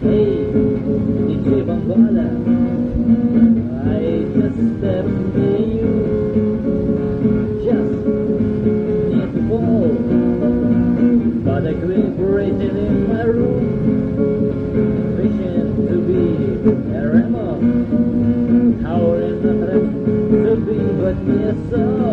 Hey, DJ Bongola, I just stepped near you, just near to fall, but I vibrated in my room, wishing to be a Remo, towering a to be but me a soul.